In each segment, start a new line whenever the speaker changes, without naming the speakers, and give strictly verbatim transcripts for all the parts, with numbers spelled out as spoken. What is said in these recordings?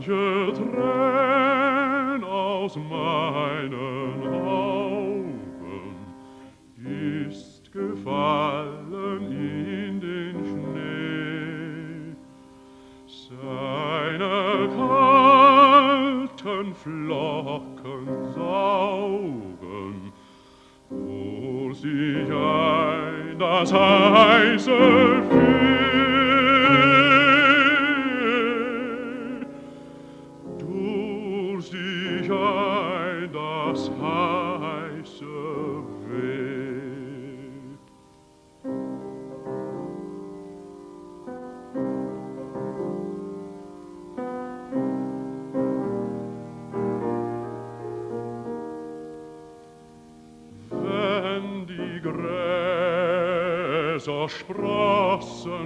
manche Trän aus meinen Augen ist gefallen in den Schnee. Seine kalten Flocken saugen durch sich ein das heiße Weh, durch sich ein das heiße Weh. Wenn die Gräser sprossen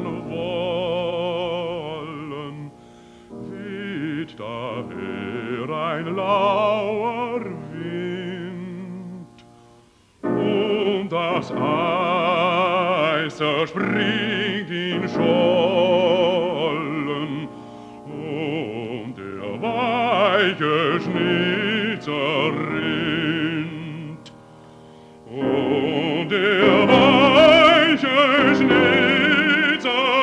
wollen, weht daher ein lauer Wind, und das Eis springt in Schollen, und der weiche Schnee zerrinnt, und der weiche Schnee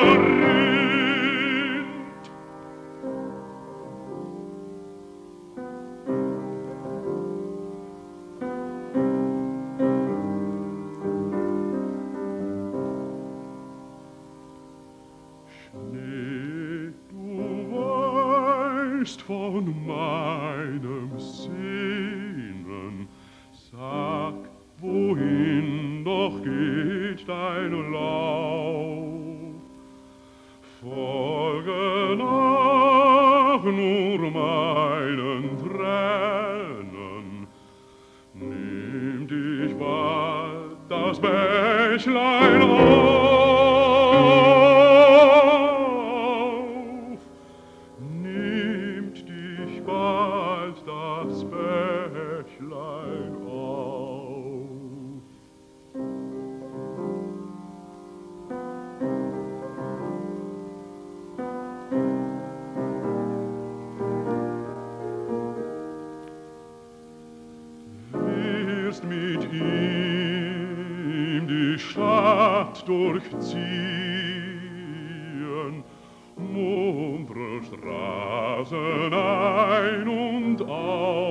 zerrinnt. Schnee, du weißt von meinem Sehnen, sag, wohin doch geht dein Lauf? Folge nach nur meinen Tränen, nimm dich bald das Bächlein auf, nimmt dich bald das Bächlein auf. Wirst mit ihm die Stadt durchziehen, muntere Straßen ein und aus,